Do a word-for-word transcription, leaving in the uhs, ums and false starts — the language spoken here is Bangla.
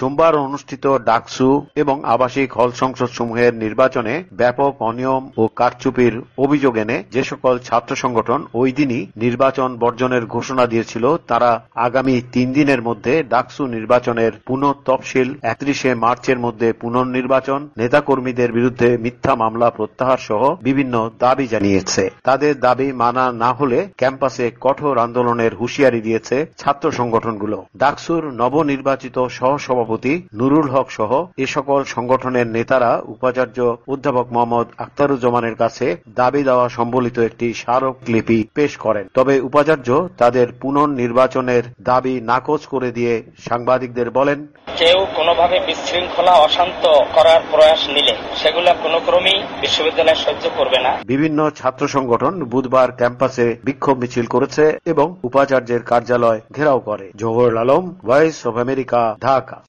সোমবার অনুষ্ঠিত ডাকসু এবং আবাসিক হল সংসদ সমূহের নির্বাচনে ব্যাপক অনিয়ম ও কারচুপির অভিযোগ এনে যে সকল ছাত্র সংগঠন ওই দিনই নির্বাচন বর্জনের ঘোষণা দিয়েছিল তারা আগামী তিন দিনের মধ্যে ডাকসু নির্বাচনের পুনঃ তফসিল একত্রিশে মার্চের মধ্যে পুনর্নির্বাচন নেতাকর্মীদের বিরুদ্ধে মিথ্যা মামলা প্রত্যাহার সহ বিভিন্ন দাবি জানিয়েছে। তাদের দাবি মানা না হলে ক্যাম্পাসে কঠোর আন্দোলনের হুঁশিয়ারি দিয়েছে ছাত্র সংগঠনগুলো। ডাকসুর নবনির্বাচিত সহসভাপতি নুরুল হক সহ এ সকল সংগঠনের নেতারা উপাচার্য অধ্যাপক মোহাম্মদ আখতারুজ্জামানের কাছে দাবি দেওয়া সম্বলিত একটি স্মারকলিপি পেশ করেন। তবে উপাচার্য তাদের পুনর্নির্বাচনের দাবি নাকচ করে দিয়ে সাংবাদিকদের বলেন, কেউ কোনোভাবে বিশৃঙ্খলা অশান্ত করার প্রয়াস নিলে সেগুলো কোনো ক্রমেই বিশ্ববিদ্যালয় সহ্য করবে না। বিভিন্ন ছাত্র সংগঠন বুধবার ক্যাম্পাসে বিক্ষোভ মিছিল করেছে এবং উপাচার্যের কার্যালয় ঘেরাও করে। Johar Alam, Voice of America, Dhaka.